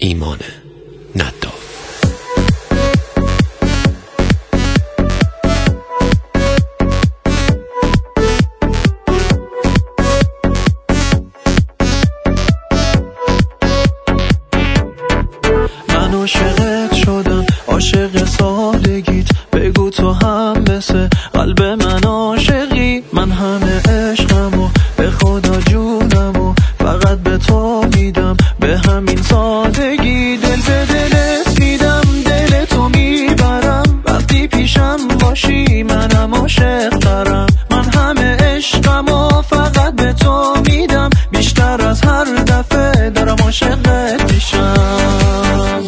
ایمان نداب. من عاشقت شدم، عاشق سادگیت، بگو تو هم مثل قلب من عاشقی. من همه عشقمو به خدا جونمو فقط به تو میدم، به همین سادگی. دل به دلت میدم، دل تو میبرم، وقتی پیشم باشی منم عاشق ترم. من همه عشقمو فقط به تو میدم، بیشتر از هر دفعه دارم عاشقت میشم.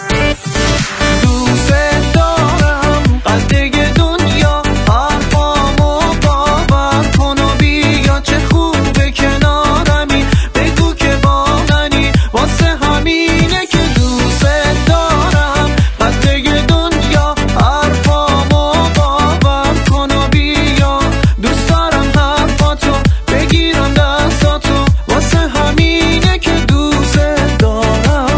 دوست دارم قدگ دنیا، حرفامو باور کن و بیا، چه خوبه کنارمی، بگو که با منی، واسه همینه که دوست دارم قدگ دنیا، حرفامو باور کن و بیا. دوست دارم حرفاتو بگیرم دستاتو، واسه همینه که دوست دارم.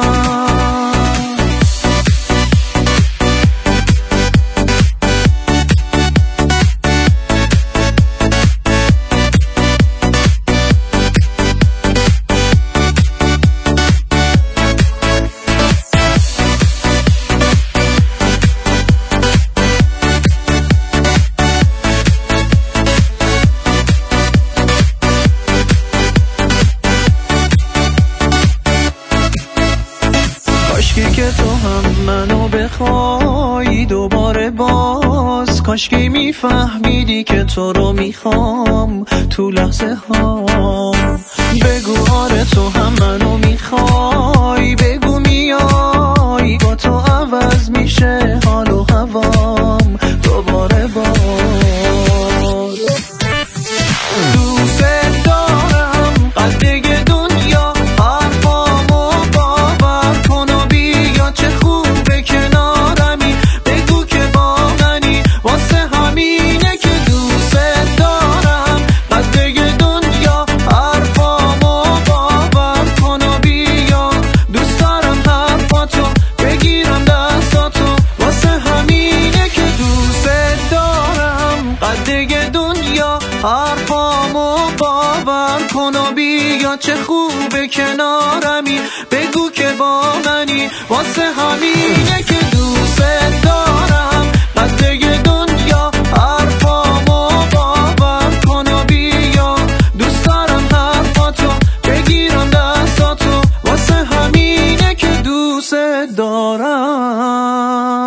کاشکی که تو هم منو بخوای دوباره باز، کاشکی میفهمیدی که تو رو میخوام تو لحظه ها. بگو آره تو هم منو میخوای، بگو میای، با تو عوض میشه حال و هوام دوباره باز. دوست دارم قدگ دنیا، حرفامو باور کن و بیا، چه خوبه کنارمی، بگو که با منی، واسه همینه که دوست دارم قدگ دنیا، حرفامو باور کن و بیا. دوست دارم حرفاتو بگیرم دستاتو، واسه همینه که دوست دارم قدگ دنیا، حرفامو باور کن و بیا، چه خوبه کنارمی، بگو که با منی، واسه همینه که دوست دارم قدگ دنیا، حرفامو باور کن و بیا. دوست دارم حرفاتو بگیرم دستاتو، واسه همینه که دوست دارم.